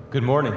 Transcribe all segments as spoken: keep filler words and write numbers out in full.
Good morning.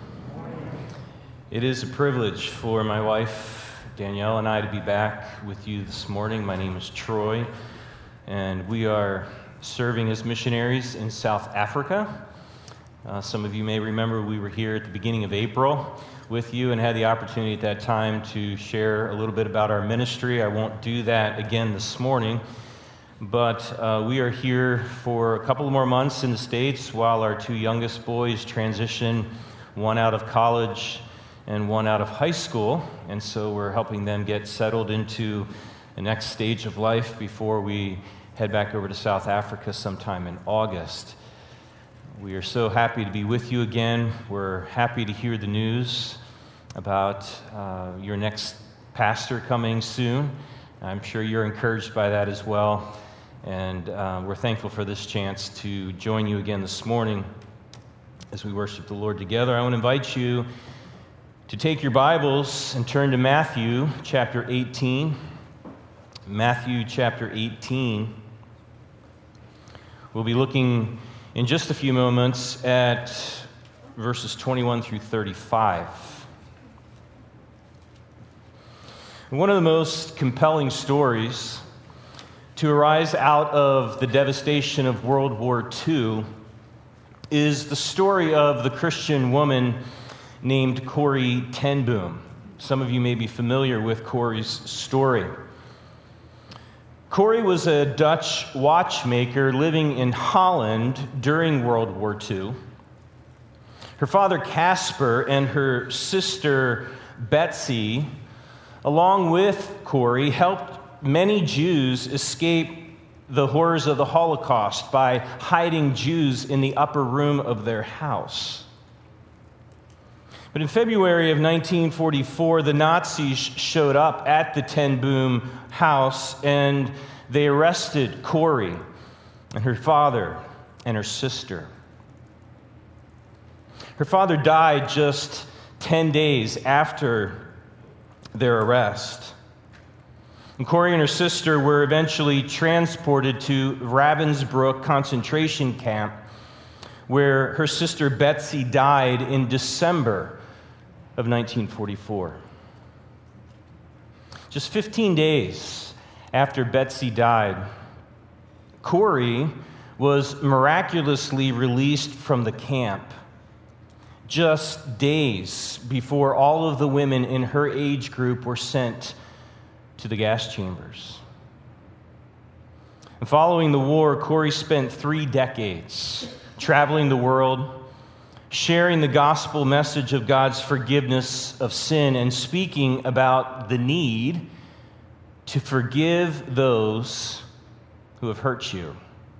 It is a privilege for my wife, Danielle, and I to be back with you this morning. My name is Troy, and we are serving as missionaries in South Africa. Uh, some of you may remember we were here at the beginning of April with you and had the opportunity at that time to share a little bit about our ministry. I won't do that again this morning. But uh, we are here for a couple more months in the States while our two youngest boys transition, one out of college and one out of high school. And so we're helping them get settled into the next stage of life before we head back over to South Africa sometime in August. We are so happy to be with you again. We're happy to hear the news about uh, your next pastor coming soon. I'm sure you're encouraged by that as well. And uh, we're thankful for this chance to join you again this morning as we worship the Lord together. I want to invite you to take your Bibles and turn to Matthew chapter eighteen. Matthew chapter eighteen. We'll be looking in just a few moments at verses twenty-one through thirty-five. One of the most compelling stories to arise out of the devastation of World War Two is the story of the Christian woman named Corrie ten Boom. Some of you may be familiar with Corrie's story. Corrie was a Dutch watchmaker living in Holland during World War Two. Her father Casper and her sister Betsy, along with Corrie, helped many Jews escape the horrors of the Holocaust by hiding Jews in the upper room of their house. But in February of nineteen forty-four, the Nazis showed up at the ten Boom house and they arrested Corrie and her father and her sister. Her father died just ten days after their arrest. And Corrie and her sister were eventually transported to Ravensbrück concentration camp, where her sister Betsy died in December of nineteen forty-four. Just fifteen days after Betsy died, Corrie was miraculously released from the camp, just days before all of the women in her age group were sent to the gas chambers. And following the war, Corrie spent three decades traveling the world, sharing the gospel message of God's forgiveness of sin and speaking about the need to forgive those who have hurt you.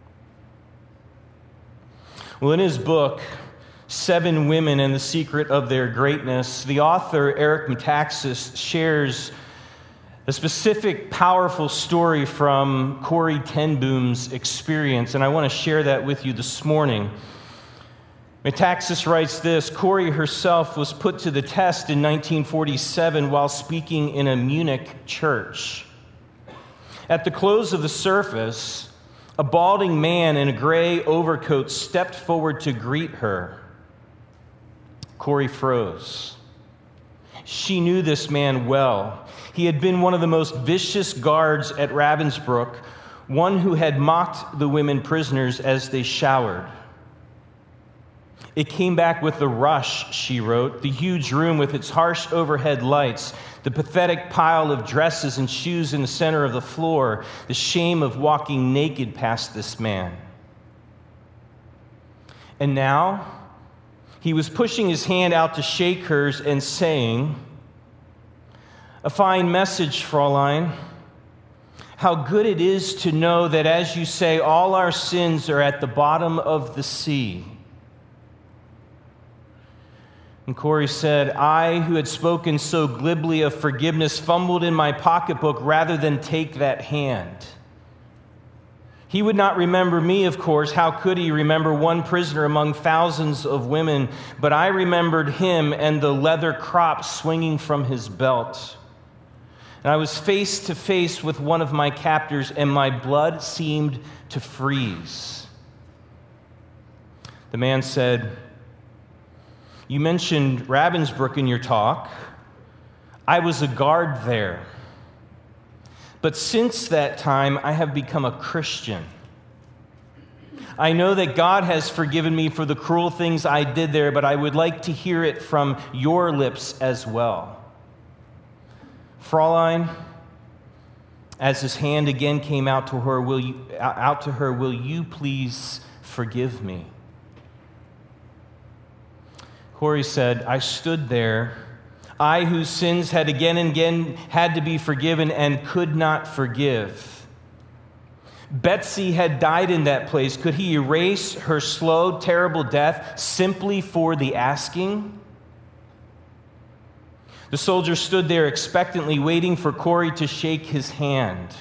Well, in his book, Seven Women and the Secret of Their Greatness, the author, Eric Metaxas, shares a specific, powerful story from Corrie ten Boom's experience, and I want to share that with you this morning. Metaxas writes this: Corrie herself was put to the test in nineteen forty-seven while speaking in a Munich church. At the close of the service, a balding man in a gray overcoat stepped forward to greet her. Corrie froze. She knew this man well. He had been one of the most vicious guards at Ravensbrück, one who had mocked the women prisoners as they showered. It came back with a rush, she wrote, the huge room with its harsh overhead lights, the pathetic pile of dresses and shoes in the center of the floor, the shame of walking naked past this man. And now, he was pushing his hand out to shake hers and saying, "A fine message, Fräulein. How good it is to know that, as you say, all our sins are at the bottom of the sea." And Corrie said, "I, who had spoken so glibly of forgiveness, fumbled in my pocketbook rather than take that hand. He would not remember me, of course. How could he remember one prisoner among thousands of women? But I remembered him and the leather crop swinging from his belt. And I was face to face with one of my captors, and my blood seemed to freeze." The man said, You mentioned Ravensbrück in your talk. I was a guard there. But since that time, I have become a Christian. I know that God has forgiven me for the cruel things I did there, but I would like to hear it from your lips as well. Fraulein, as his hand again came out to her, will you, out to her, will you please forgive me? Corey said, I stood there, I whose sins had again and again had to be forgiven and could not forgive. Betsy had died in that place. Could he erase her slow, terrible death simply for the asking? The soldier stood there expectantly, waiting for Corey to shake his hand.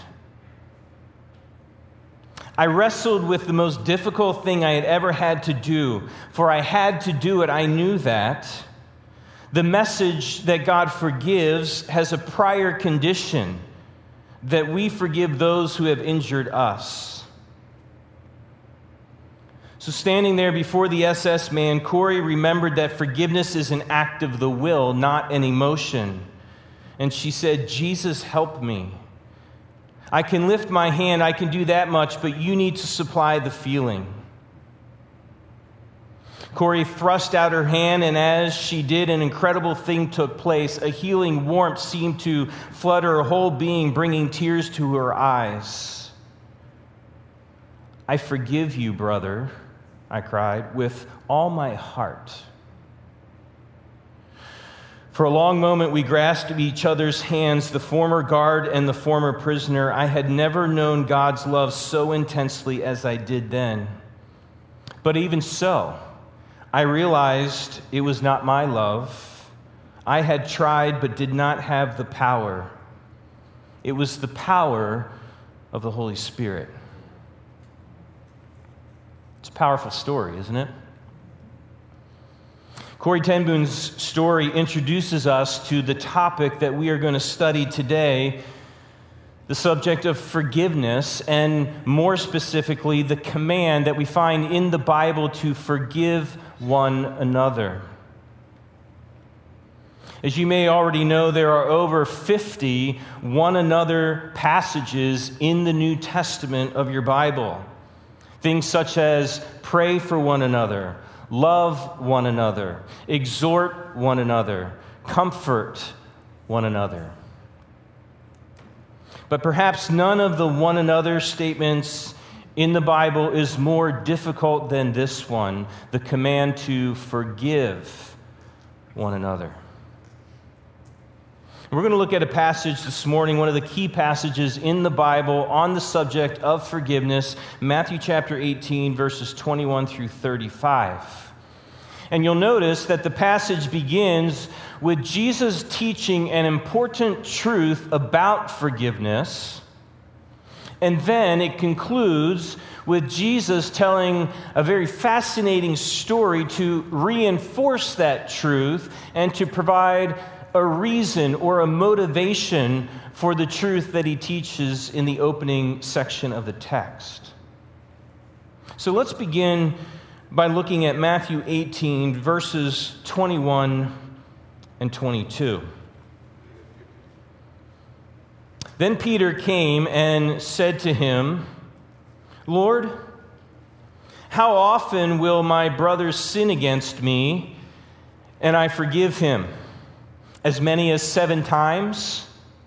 I wrestled with the most difficult thing I had ever had to do, for I had to do it. I knew that. The message that God forgives has a prior condition, that we forgive those who have injured us. So standing there before the S S man, Corey remembered that forgiveness is an act of the will, not an emotion. And she said, Jesus, help me. I can lift my hand, I can do that much, but you need to supply the feeling. Corey thrust out her hand, and as she did, an incredible thing took place. A healing warmth seemed to flood her whole being, bringing tears to her eyes. I forgive you, brother, I cried, with all my heart. For a long moment, we grasped each other's hands, the former guard and the former prisoner. I had never known God's love so intensely as I did then. But even so, I realized it was not my love. I had tried but did not have the power. It was the power of the Holy Spirit. It's a powerful story, isn't it? Corrie ten Boom's story introduces us to the topic that we are going to study today, the subject of forgiveness, and more specifically, the command that we find in the Bible to forgive one another. As you may already know, there are over fifty one another passages in the New Testament of your Bible. Things such as pray for one another, love one another, exhort one another, comfort one another. But perhaps none of the one another statements in the Bible is more difficult than this one, the command to forgive one another. We're going to look at a passage this morning, one of the key passages in the Bible on the subject of forgiveness, Matthew chapter eighteen, verses twenty-one through thirty-five. And you'll notice that the passage begins with Jesus teaching an important truth about forgiveness, and then it concludes with Jesus telling a very fascinating story to reinforce that truth and to provide a reason or a motivation for the truth that he teaches in the opening section of the text. So let's begin by looking at Matthew eighteen, verses twenty-one and twenty-two. Then Peter came and said to him, Lord, how often will my brother sin against me, and I forgive him? As many as seven times?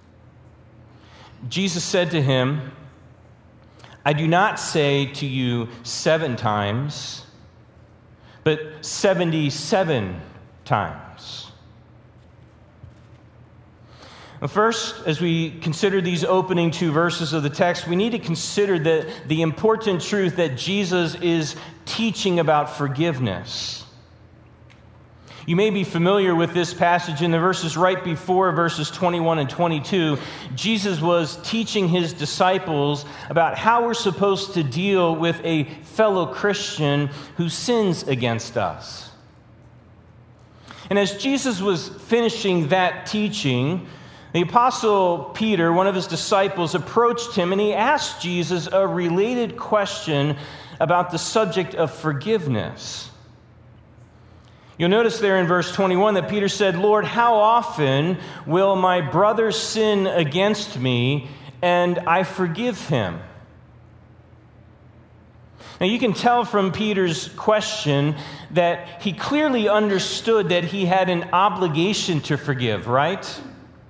Jesus said to him, I do not say to you seven times, but seventy-seven times. First, as we consider these opening two verses of the text, we need to consider the, the important truth that Jesus is teaching about forgiveness. You may be familiar with this passage in the verses right before verses twenty-one and twenty-two. Jesus was teaching his disciples about how we're supposed to deal with a fellow Christian who sins against us. And as Jesus was finishing that teaching, the Apostle Peter, one of his disciples, approached him and he asked Jesus a related question about the subject of forgiveness. You'll notice there in verse twenty-one that Peter said, "Lord, how often will my brother sin against me and I forgive him?" Now you can tell from Peter's question that he clearly understood that he had an obligation to forgive, right?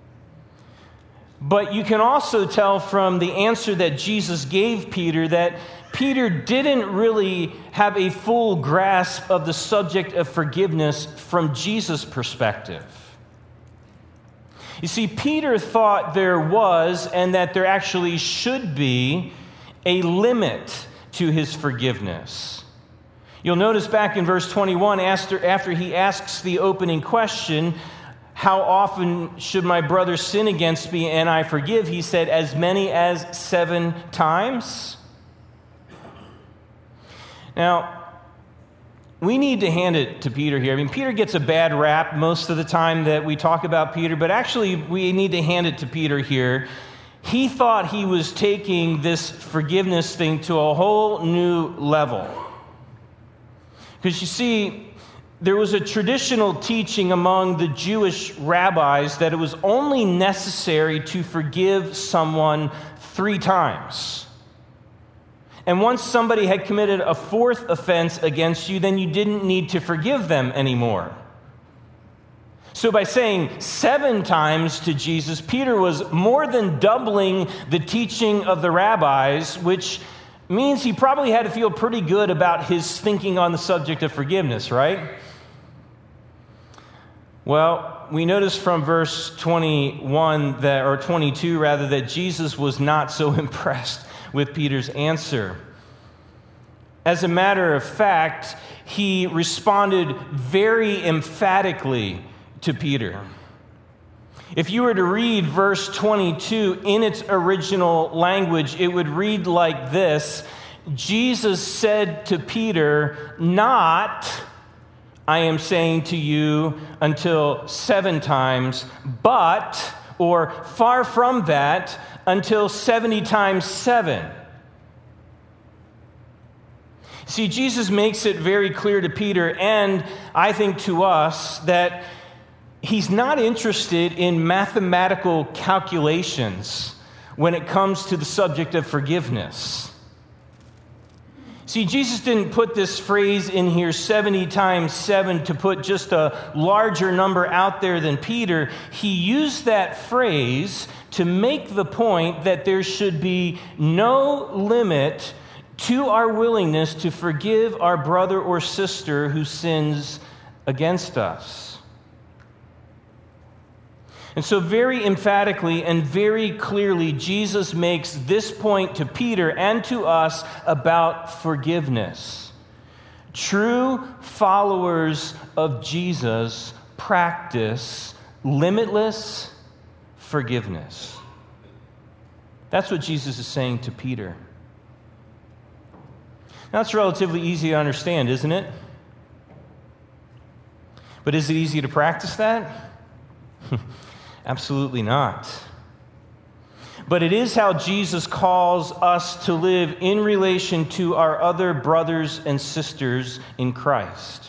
But you can also tell from the answer that Jesus gave Peter that Peter didn't really have a full grasp of the subject of forgiveness from Jesus' perspective. You see, Peter thought there was, and that there actually should be, a limit to his forgiveness. You'll notice back in verse twenty-one, after, after he asks the opening question, "How often should my brother sin against me and I forgive?" he said, "As many as seven times." Now, we need to hand it to Peter here. I mean, Peter gets a bad rap most of the time that we talk about Peter, but actually we need to hand it to Peter here. He thought he was taking this forgiveness thing to a whole new level. Because you see, there was a traditional teaching among the Jewish rabbis that it was only necessary to forgive someone three times. And once somebody had committed a fourth offense against you, then you didn't need to forgive them anymore. So by saying seven times to Jesus, Peter was more than doubling the teaching of the rabbis, which means he probably had to feel pretty good about his thinking on the subject of forgiveness, right? Well, we notice from verse twenty-one that, or twenty-two rather, that Jesus was not so impressed with Peter's answer. As a matter of fact, he responded very emphatically to Peter. If you were to read verse twenty-two in its original language, it would read like this: Jesus said to Peter, "Not, I am saying to you, until seven times, but," or far from that, "until seventy times seven." See, Jesus makes it very clear to Peter, and I think to us, that he's not interested in mathematical calculations when it comes to the subject of forgiveness. See, Jesus didn't put this phrase in here, seventy times seven, to put just a larger number out there than Peter. He used that phrase to make the point that there should be no limit to our willingness to forgive our brother or sister who sins against us. And so very emphatically and very clearly, Jesus makes this point to Peter and to us about forgiveness. True followers of Jesus practice limitless forgiveness. That's what Jesus is saying to Peter. Now, that's relatively easy to understand, isn't it? But is it easy to practice that? Absolutely not. But it is how Jesus calls us to live in relation to our other brothers and sisters in Christ.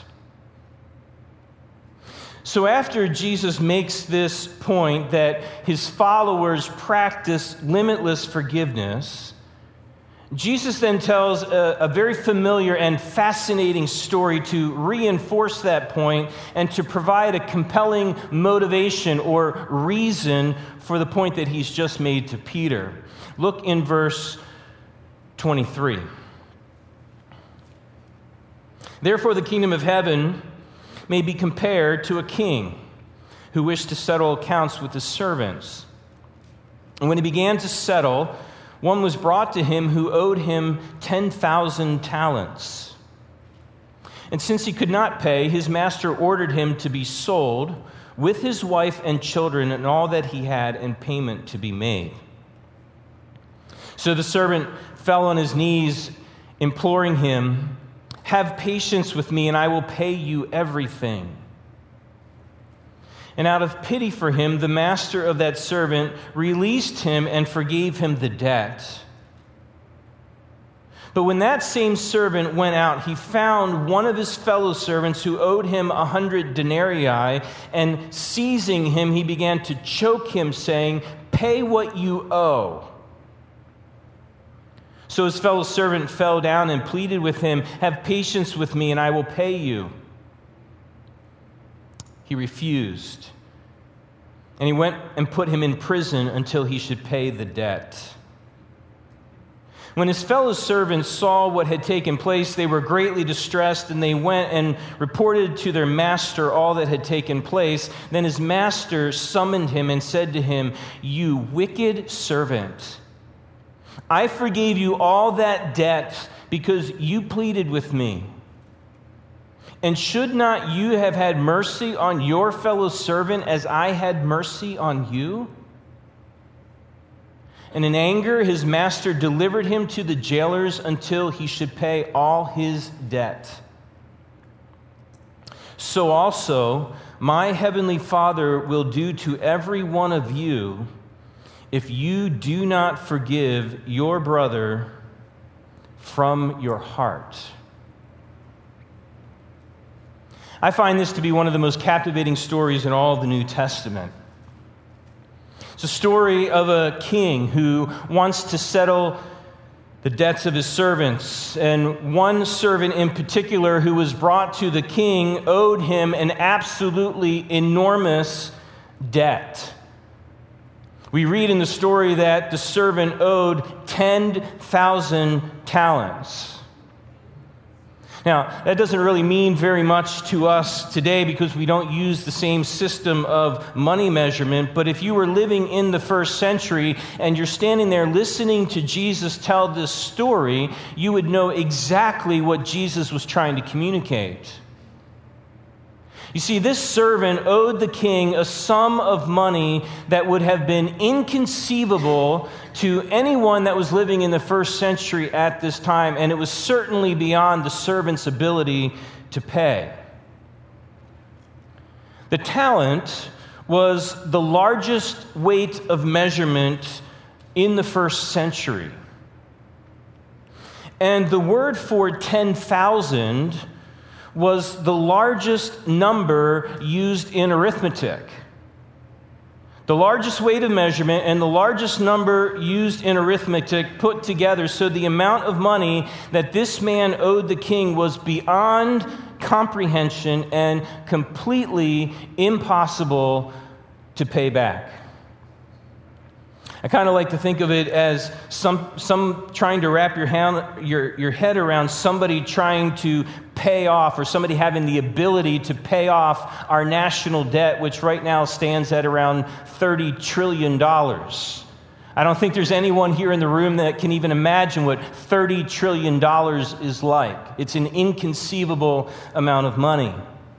So after Jesus makes this point that his followers practice limitless forgiveness, Jesus then tells a, a very familiar and fascinating story to reinforce that point and to provide a compelling motivation or reason for the point that he's just made to Peter. Look in verse twenty-three. "Therefore the kingdom of heaven may be compared to a king who wished to settle accounts with his servants. And when he began to settle, one was brought to him who owed him ten thousand talents. And since he could not pay, his master ordered him to be sold with his wife and children and all that he had, and payment to be made. So the servant fell on his knees, imploring him, 'Have patience with me, and I will pay you everything.' And out of pity for him, the master of that servant released him and forgave him the debt. But when that same servant went out, he found one of his fellow servants who owed him a hundred denarii, and seizing him, he began to choke him, saying, "Pay what you owe." So his fellow servant fell down and pleaded with him, "Have patience with me, and I will pay you." He refused, and he went and put him in prison until he should pay the debt. When his fellow servants saw what had taken place, they were greatly distressed, and they went and reported to their master all that had taken place. Then his master summoned him and said to him, "You wicked servant, I forgave you all that debt because you pleaded with me. And should not you have had mercy on your fellow servant as I had mercy on you?" And in anger, his master delivered him to the jailers until he should pay all his debt. So also, my heavenly Father will do to every one of you if you do not forgive your brother from your heart. I find this to be one of the most captivating stories in all of the New Testament. It's a story of a king who wants to settle the debts of his servants. And one servant in particular who was brought to the king owed him an absolutely enormous debt. We read in the story that the servant owed ten thousand talents. Now, that doesn't really mean very much to us today because we don't use the same system of money measurement. But if you were living in the first century and you're standing there listening to Jesus tell this story, you would know exactly what Jesus was trying to communicate. You see, this servant owed the king a sum of money that would have been inconceivable to anyone that was living in the first century at this time, and it was certainly beyond the servant's ability to pay. The talent was the largest weight of measurement in the first century. And the word for ten thousand was the largest number used in arithmetic. The largest weight of measurement and the largest number used in arithmetic put together. So the amount of money that this man owed the king was beyond comprehension and completely impossible to pay back. I kind of like to think of it as some some trying to wrap your, hand, your, your head around somebody trying to pay off, or somebody having the ability to pay off our national debt, which right now stands at around thirty trillion dollars. I don't think there's anyone here in the room that can even imagine what thirty trillion dollars is like. It's an inconceivable amount of money.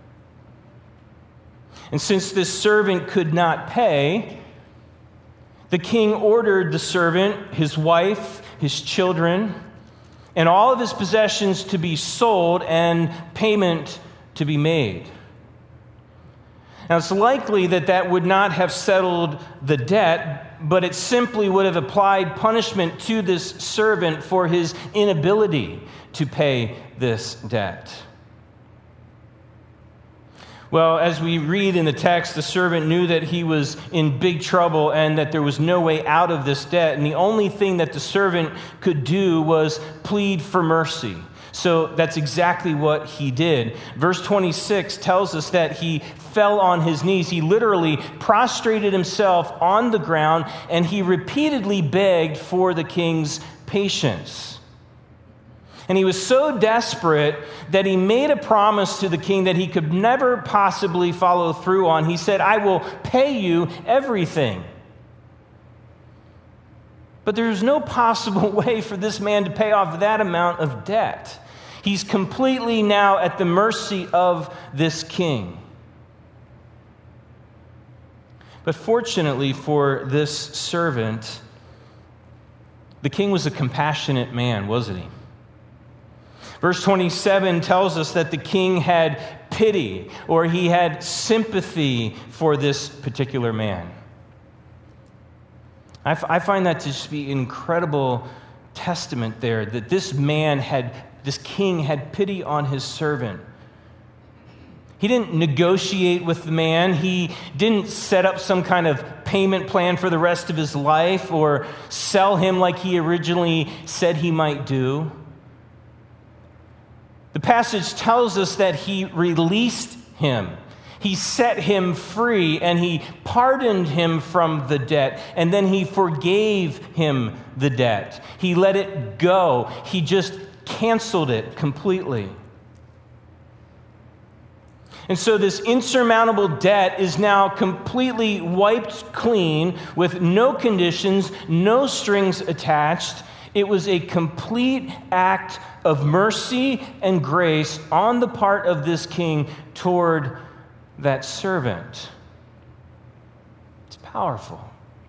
And since this servant could not pay, the king ordered the servant, his wife, his children, and all of his possessions to be sold and payment to be made. Now, it's likely that that would not have settled the debt, but it simply would have applied punishment to this servant for his inability to pay this debt. Well, as we read in the text, the servant knew that he was in big trouble and that there was no way out of this debt. And the only thing that the servant could do was plead for mercy. So that's exactly what he did. Verse twenty-six tells us that he fell on his knees. He literally prostrated himself on the ground, and he repeatedly begged for the king's patience. And he was so desperate that he made a promise to the king that he could never possibly follow through on. He said, "I will pay you everything." But there's no possible way for this man to pay off that amount of debt. He's completely now at the mercy of this king. But fortunately for this servant, the king was a compassionate man, wasn't he? Verse twenty-seven tells us that the king had pity, or he had sympathy for this particular man. I, f- I find that to just be incredible testament there that this man had, this king had pity on his servant. He didn't negotiate with the man. He didn't set up some kind of payment plan for the rest of his life or sell him like he originally said he might do. The passage tells us that he released him. He set him free and he pardoned him from the debt, and then he forgave him the debt. He let it go. He just canceled it completely. And so this insurmountable debt is now completely wiped clean with no conditions, no strings attached. It was a complete act of mercy and grace on the part of this king toward that servant. It's powerful.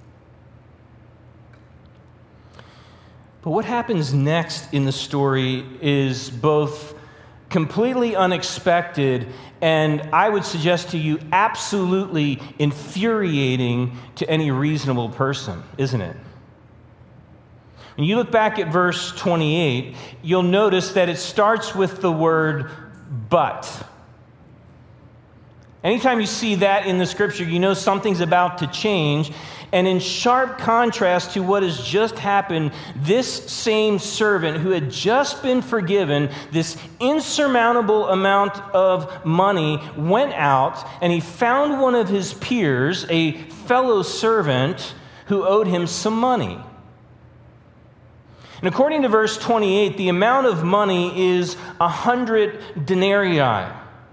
But what happens next in the story is both completely unexpected and, I would suggest to you, absolutely infuriating to any reasonable person, isn't it? When you look back at verse twenty-eight, you'll notice that it starts with the word but. Anytime you see that in the scripture, you know something's about to change. And in sharp contrast to what has just happened, this same servant who had just been forgiven this insurmountable amount of money went out and he found one of his peers, a fellow servant, who owed him some money. And according to verse twenty-eight, the amount of money is a hundred denarii.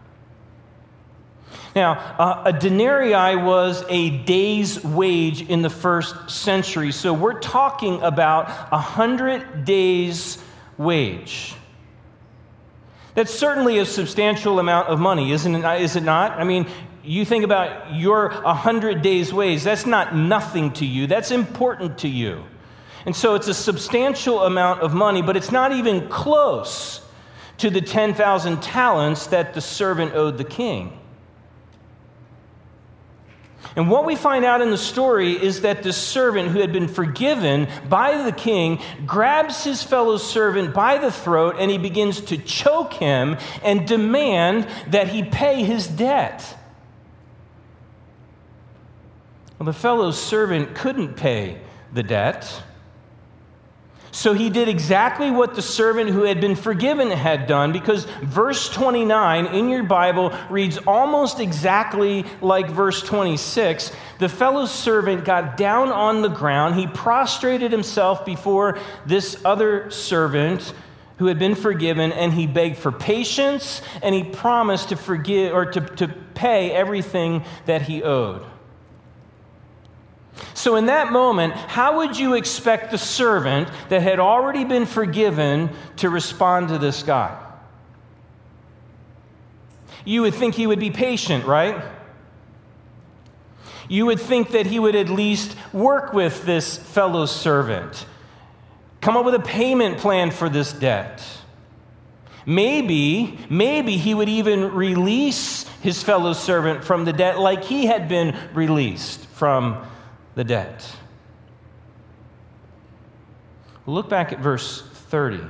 Now, uh, a denarii was a day's wage in the first century. So we're talking about a hundred days' wage. That's certainly a substantial amount of money, isn't it? Is it not? I mean, you think about your a hundred days' wage. That's not nothing to you. That's important to you. And so it's a substantial amount of money, but it's not even close to the ten thousand talents that the servant owed the king. And what we find out in the story is that the servant who had been forgiven by the king grabs his fellow servant by the throat and he begins to choke him and demand that he pay his debt. Well, the fellow servant couldn't pay the debt. So he did exactly what the servant who had been forgiven had done, because verse twenty-nine in your Bible reads almost exactly like verse twenty-six. The fellow servant got down on the ground. He prostrated himself before this other servant who had been forgiven, and he begged for patience, and he promised to forgive or to, to pay everything that he owed. So in that moment, how would you expect the servant that had already been forgiven to respond to this guy? You would think he would be patient, right? You would think that he would at least work with this fellow servant, come up with a payment plan for this debt. Maybe, maybe he would even release his fellow servant from the debt like he had been released from the debt. Look back at verse thirty.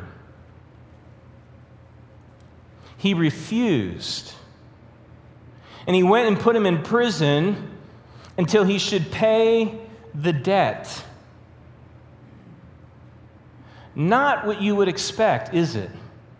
He refused, and he went and put him in prison until he should pay the debt. Not what you would expect, is it?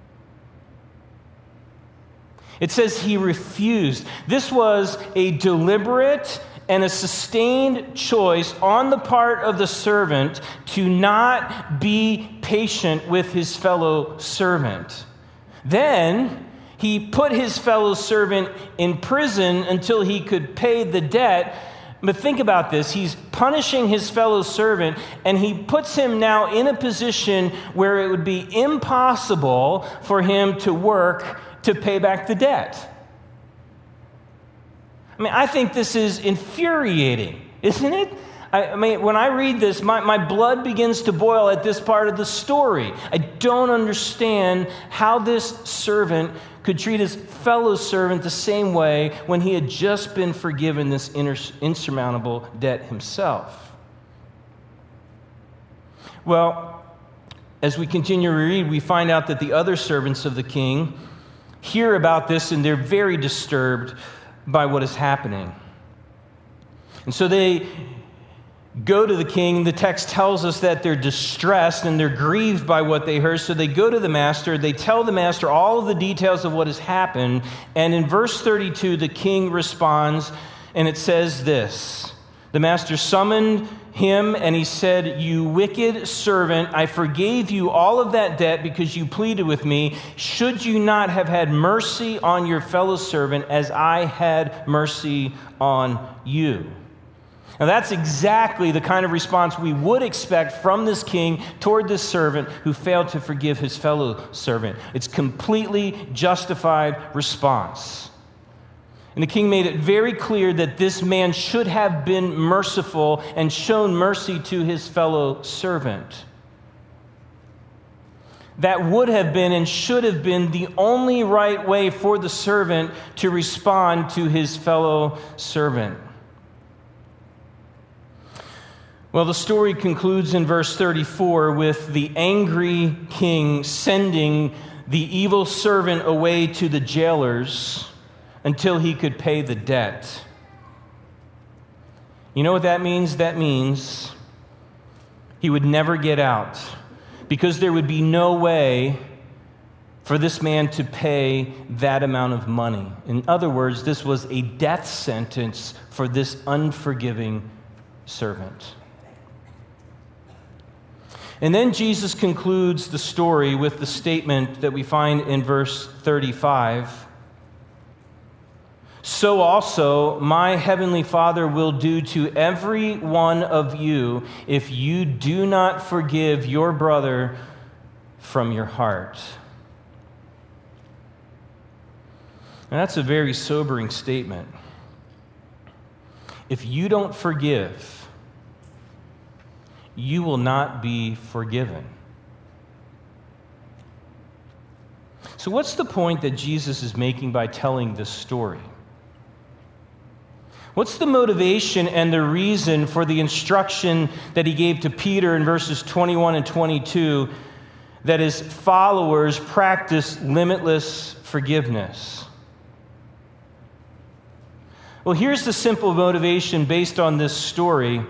It says he refused. This was a deliberate and a sustained choice on the part of the servant to not be patient with his fellow servant. Then he put his fellow servant in prison until he could pay the debt. But think about this. He's punishing his fellow servant, and he puts him now in a position where it would be impossible for him to work to pay back the debt. I mean, I think this is infuriating, isn't it? I, I mean, when I read this, my, my blood begins to boil at this part of the story. I don't understand how this servant could treat his fellow servant the same way when he had just been forgiven this insurmountable debt himself. Well, as we continue to read, we find out that the other servants of the king hear about this, and they're very disturbed by what is happening. And so they go to the king. The text tells us that they're distressed and they're grieved by what they heard. So they go to the master. They tell the master all of the details of what has happened. And in verse thirty-two, the king responds, and it says this: the master summoned him, and he said, "You wicked servant, I forgave you all of that debt because you pleaded with me. Should you not have had mercy on your fellow servant as I had mercy on you?" Now that's exactly the kind of response we would expect from this king toward this servant who failed to forgive his fellow servant. It's completely justified response. And the king made it very clear that this man should have been merciful and shown mercy to his fellow servant. That would have been and should have been the only right way for the servant to respond to his fellow servant. Well, the story concludes in verse thirty-four with the angry king sending the evil servant away to the jailers until he could pay the debt. You know what that means? That means he would never get out, because there would be no way for this man to pay that amount of money. In other words, this was a death sentence for this unforgiving servant. And then Jesus concludes the story with the statement that we find in verse thirty-five. "So also my heavenly Father will do to every one of you if you do not forgive your brother from your heart." And that's a very sobering statement. If you don't forgive, you will not be forgiven. So what's the point that Jesus is making by telling this story? What's the motivation and the reason for the instruction that he gave to Peter in verses twenty-one and twenty-two that his followers practice limitless forgiveness? Well, here's the simple motivation based on this story.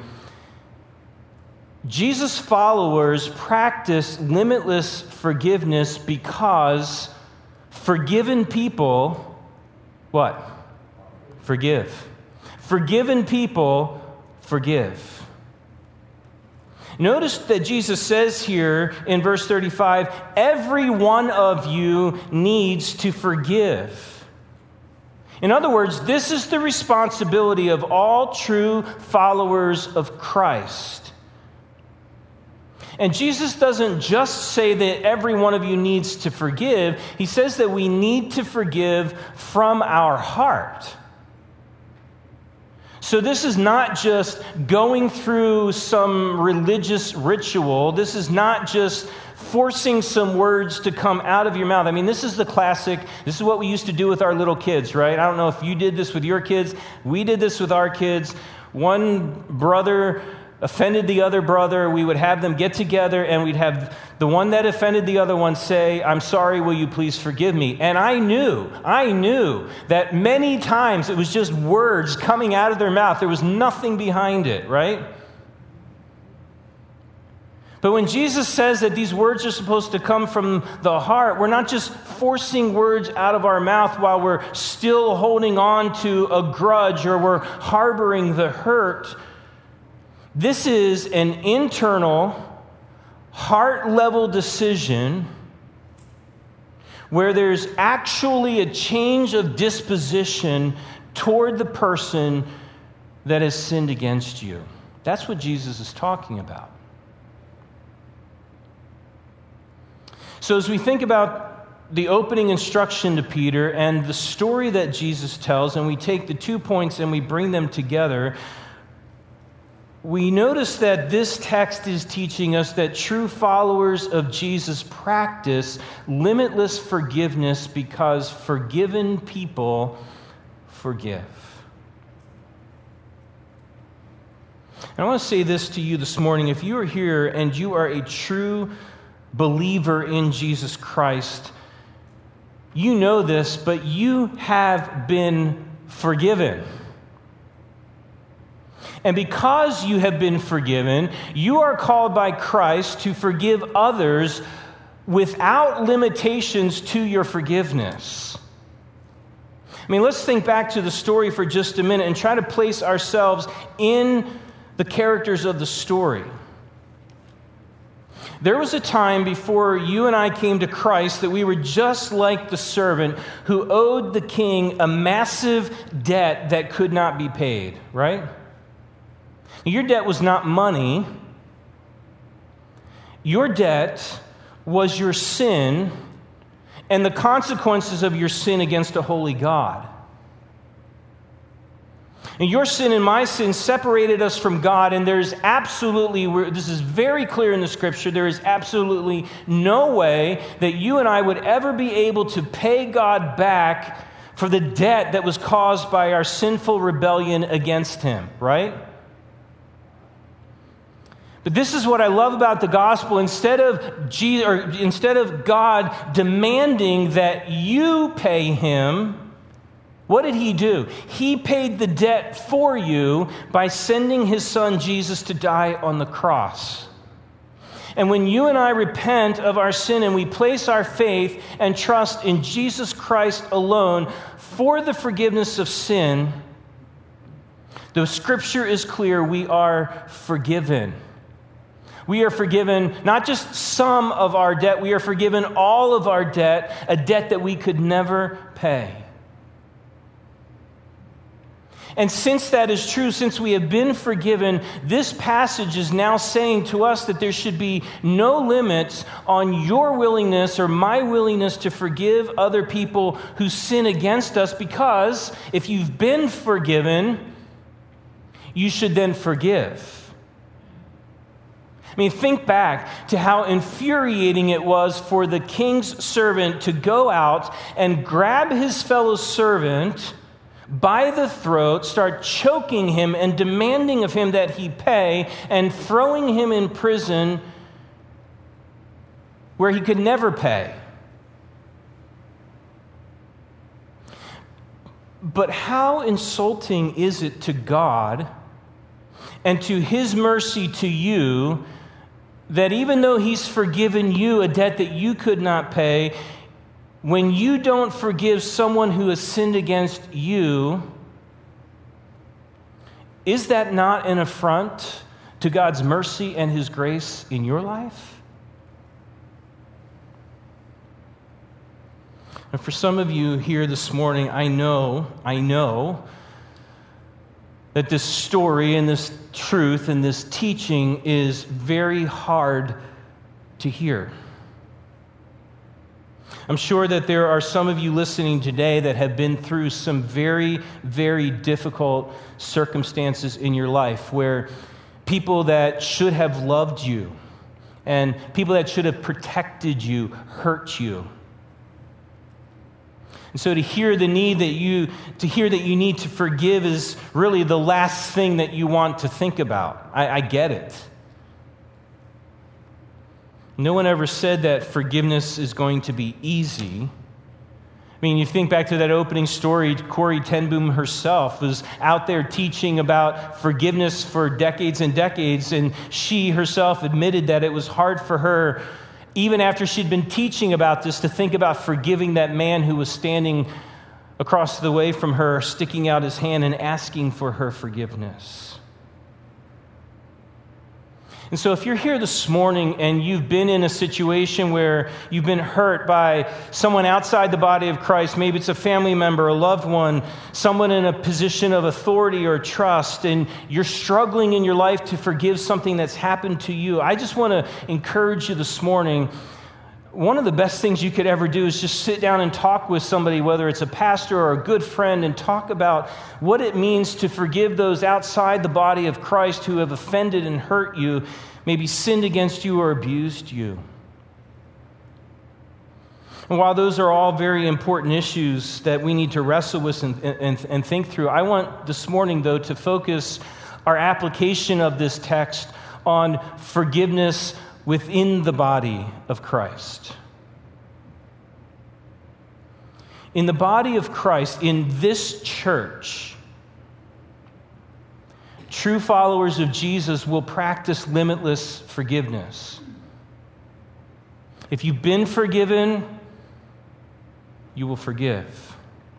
Jesus' followers practice limitless forgiveness because forgiven people, what? Forgive. Forgiven people forgive. Notice that Jesus says here in verse thirty-five, every one of you needs to forgive. In other words, this is the responsibility of all true followers of Christ. And Jesus doesn't just say that every one of you needs to forgive. He says that we need to forgive from our heart. So this is not just going through some religious ritual. This is not just forcing some words to come out of your mouth. I mean, this is the classic, this is what we used to do with our little kids, right? I don't know if you did this with your kids. We did this with our kids. One brother offended the other brother. We would have them get together, and we'd have the one that offended the other one say, "I'm sorry, will you please forgive me?" And I knew, I knew that many times it was just words coming out of their mouth. There was nothing behind it, right? But when Jesus says that these words are supposed to come from the heart, we're not just forcing words out of our mouth while we're still holding on to a grudge or we're harboring the hurt. This is an internal, heart-level decision where there's actually a change of disposition toward the person that has sinned against you. That's what Jesus is talking about. So as we think about the opening instruction to Peter and the story that Jesus tells, and we take the two points and we bring them together, we notice that this text is teaching us that true followers of Jesus practice limitless forgiveness because forgiven people forgive. And I want to say this to you this morning. If you are here and you are a true believer in Jesus Christ, you know this, but you have been forgiven. And because you have been forgiven, you are called by Christ to forgive others without limitations to your forgiveness. I mean, let's think back to the story for just a minute and try to place ourselves in the characters of the story. There was a time before you and I came to Christ that we were just like the servant who owed the king a massive debt that could not be paid, right? Your debt was not money. Your debt was your sin and the consequences of your sin against a holy God. And your sin and my sin separated us from God, and there's absolutely, this is very clear in the Scripture, there is absolutely no way that you and I would ever be able to pay God back for the debt that was caused by our sinful rebellion against Him, right? But this is what I love about the gospel. Instead of Jesus, or instead of God demanding that you pay Him, what did He do? He paid the debt for you by sending His Son Jesus to die on the cross. And when you and I repent of our sin and we place our faith and trust in Jesus Christ alone for the forgiveness of sin, the Scripture is clear, we are forgiven. We are forgiven not just some of our debt, we are forgiven all of our debt, a debt that we could never pay. And since that is true, since we have been forgiven, this passage is now saying to us that there should be no limits on your willingness or my willingness to forgive other people who sin against us, because if you've been forgiven, you should then forgive. I mean, think back to how infuriating it was for the king's servant to go out and grab his fellow servant by the throat, start choking him and demanding of him that he pay, and throwing him in prison where he could never pay. But how insulting is it to God and to His mercy to you that even though He's forgiven you a debt that you could not pay, when you don't forgive someone who has sinned against you, is that not an affront to God's mercy and His grace in your life? And for some of you here this morning, I know, I know that this story and this truth and this teaching is very hard to hear. I'm sure that there are some of you listening today that have been through some very, very difficult circumstances in your life where people that should have loved you and people that should have protected you hurt you. And so to hear the need that you, to hear that you need to forgive is really the last thing that you want to think about. I, I get it. No one ever said that forgiveness is going to be easy. I mean, you think back to that opening story, Corrie ten Boom herself was out there teaching about forgiveness for decades and decades, and she herself admitted that it was hard for her, even after she'd been teaching about this, to think about forgiving that man who was standing across the way from her, sticking out his hand and asking for her forgiveness. And so if you're here this morning and you've been in a situation where you've been hurt by someone outside the body of Christ, maybe it's a family member, a loved one, someone in a position of authority or trust, and you're struggling in your life to forgive something that's happened to you, I just want to encourage you this morning. One of the best things you could ever do is just sit down and talk with somebody, whether it's a pastor or a good friend, and talk about what it means to forgive those outside the body of Christ who have offended and hurt you, maybe sinned against you or abused you. And while those are all very important issues that we need to wrestle with and, and, and think through, I want this morning, though, to focus our application of this text on forgiveness within the body of Christ. In the body of Christ, in this church, true followers of Jesus will practice limitless forgiveness. If you've been forgiven, you will forgive.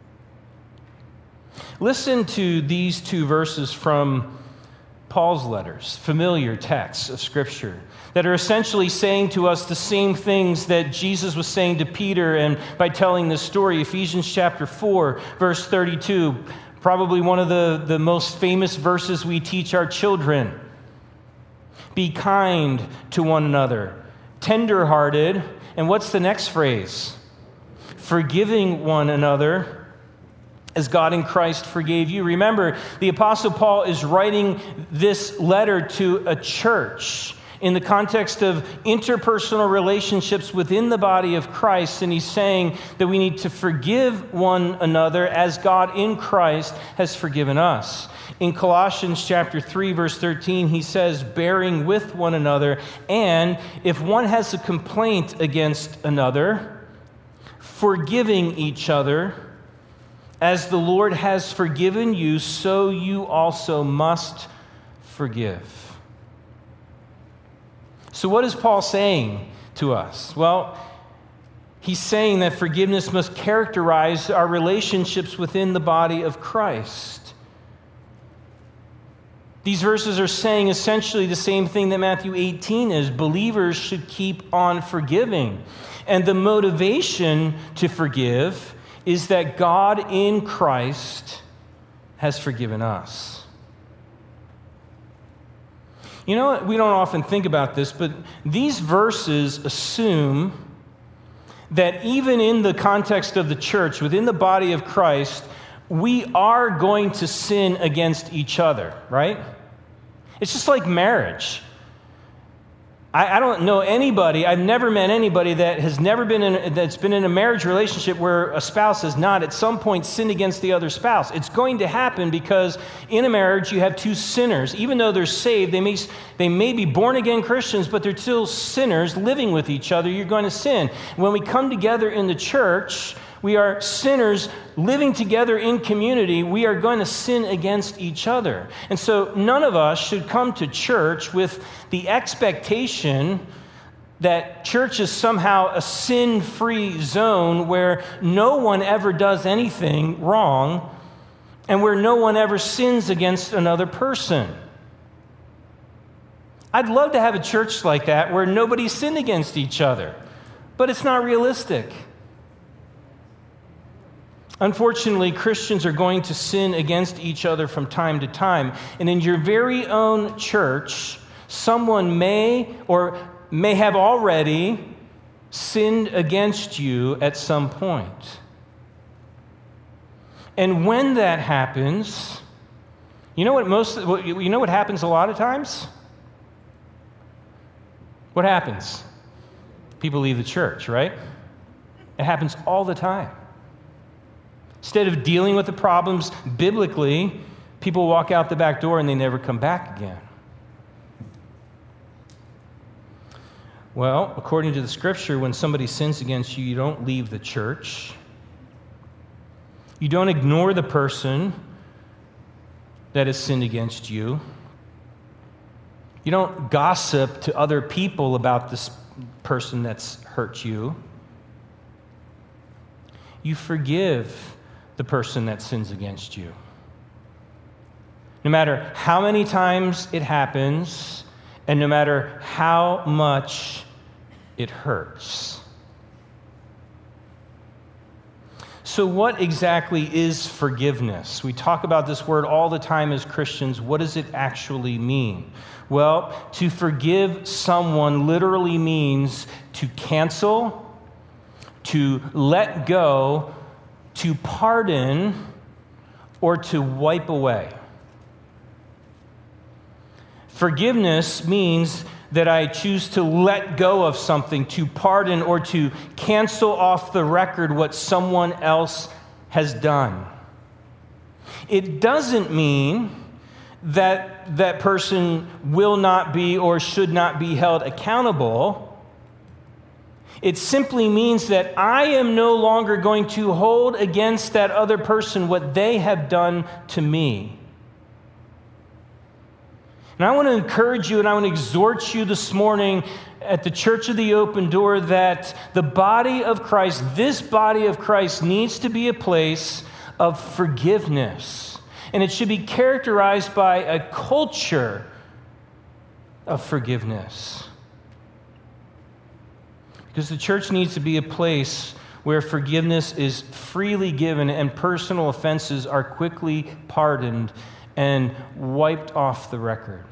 Listen to these two verses from Paul's letters, familiar texts of Scripture, that are essentially saying to us the same things that Jesus was saying to Peter, and by telling this story, Ephesians chapter four, verse thirty-two, probably one of the, the most famous verses we teach our children. Be kind to one another, tender-hearted, and what's the next phrase? Forgiving one another, as God in Christ forgave you. Remember, the Apostle Paul is writing this letter to a church in the context of interpersonal relationships within the body of Christ, and he's saying that we need to forgive one another as God in Christ has forgiven us. In Colossians chapter three, verse thirteen, he says, bearing with one another, and if one has a complaint against another, forgiving each other. As the Lord has forgiven you, so you also must forgive. So what is Paul saying to us? Well, he's saying that forgiveness must characterize our relationships within the body of Christ. These verses are saying essentially the same thing that Matthew eighteen is. Believers should keep on forgiving. And the motivation to forgive is that God in Christ has forgiven us. You know what? We don't often think about this, but these verses assume that even in the context of the church, within the body of Christ, we are going to sin against each other, right? It's just like marriage. I, I don't know anybody, I've never met anybody that has never been in, that's been in a marriage relationship where a spouse has not at some point sinned against the other spouse. It's going to happen because in a marriage you have two sinners. Even though they're saved, they may, they may be born-again Christians, but they're still sinners living with each other. You're going to sin. When we come together in the church, we are sinners living together in community. We are going to sin against each other. And so none of us should come to church with the expectation that church is somehow a sin-free zone where no one ever does anything wrong and where no one ever sins against another person. I'd love to have a church like that where nobody sinned against each other, but it's not realistic. Unfortunately, Christians are going to sin against each other from time to time. And in your very own church, someone may or may have already sinned against you at some point. And when that happens, you know what most you know what happens a lot of times? What happens? People leave the church, right? It happens all the time. Instead of dealing with the problems biblically, people walk out the back door and they never come back again. Well, according to the Scripture, when somebody sins against you, you don't leave the church. You don't ignore the person that has sinned against you. You don't gossip to other people about this person that's hurt you. You forgive the person that sins against you. No matter how many times it happens, and no matter how much it hurts. So what exactly is forgiveness? We talk about this word all the time as Christians. What does it actually mean? Well, to forgive someone literally means to cancel, to let go, to pardon, or to wipe away. Forgiveness means that I choose to let go of something, to pardon, or to cancel off the record what someone else has done. It doesn't mean that that person will not be or should not be held accountable. It simply means that I am no longer going to hold against that other person what they have done to me. And I want to encourage you and I want to exhort you this morning at the Church of the Open Door that the body of Christ, this body of Christ, needs to be a place of forgiveness. And it should be characterized by a culture of forgiveness. Because the church needs to be a place where forgiveness is freely given and personal offenses are quickly pardoned and wiped off the record.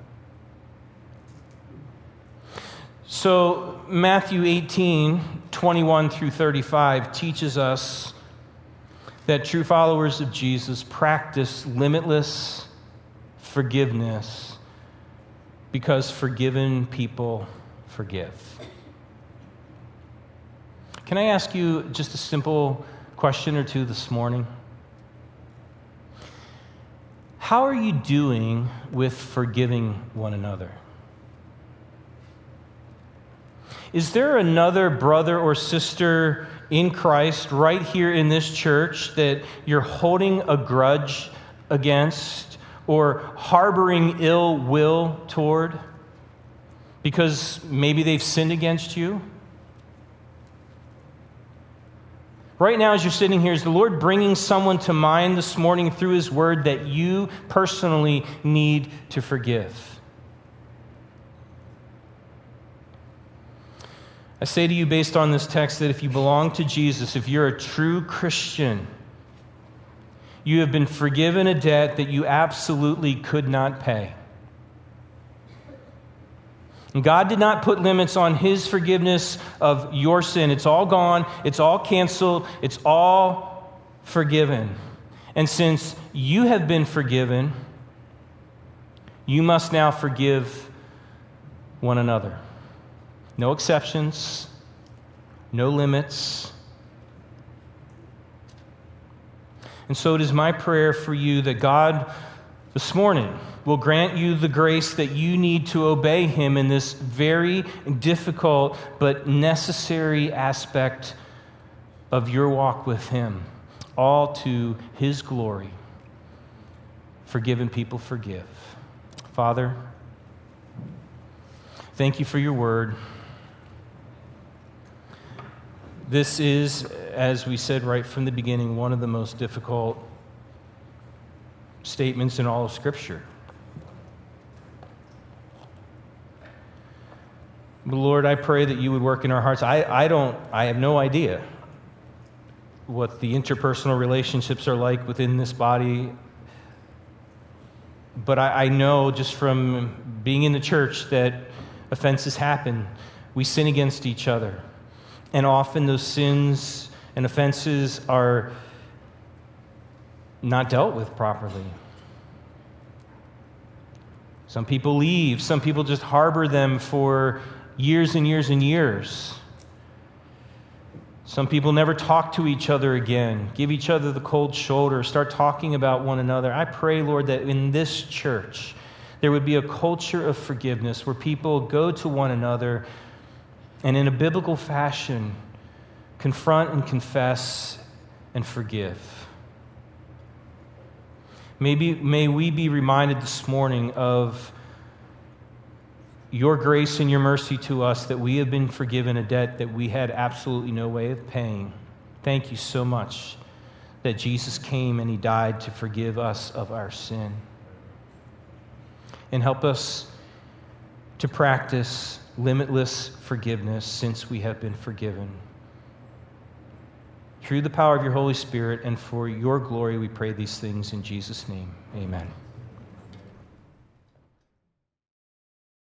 So Matthew eighteen, twenty-one through thirty-five teaches us that true followers of Jesus practice limitless forgiveness because forgiven people forgive. Can I ask you just a simple question or two this morning? How are you doing with forgiving one another? Is there another brother or sister in Christ right here in this church that you're holding a grudge against or harboring ill will toward because maybe they've sinned against you? Right now, as you're sitting here, is the Lord bringing someone to mind this morning through His Word that you personally need to forgive? I say to you based on this text that if you belong to Jesus, if you're a true Christian, you have been forgiven a debt that you absolutely could not pay. And God did not put limits on His forgiveness of your sin. It's all gone. It's all canceled. It's all forgiven. And since you have been forgiven, you must now forgive one another. No exceptions, no limits. And so it is my prayer for you that God this morning will grant you the grace that you need to obey Him in this very difficult but necessary aspect of your walk with Him, all to His glory. Forgiven people forgive. Father, thank you for your word. This is, as we said right from the beginning, one of the most difficult statements in all of Scripture. But Lord, I pray that you would work in our hearts. I, I don't, I have no idea what the interpersonal relationships are like within this body. But I, I know just from being in the church that offenses happen. We sin against each other. And often those sins and offenses are not dealt with properly. Some people leave. Some people just harbor them for years and years and years. Some people never talk to each other again, give each other the cold shoulder, start talking about one another. I pray, Lord, that in this church, there would be a culture of forgiveness where people go to one another and in a biblical fashion confront and confess and forgive. Maybe, may we be reminded this morning of your grace and your mercy to us that we have been forgiven a debt that we had absolutely no way of paying. Thank you so much that Jesus came and He died to forgive us of our sin. And help us to practice limitless forgiveness since we have been forgiven. Through the power of your Holy Spirit and for your glory, we pray these things in Jesus' name. Amen.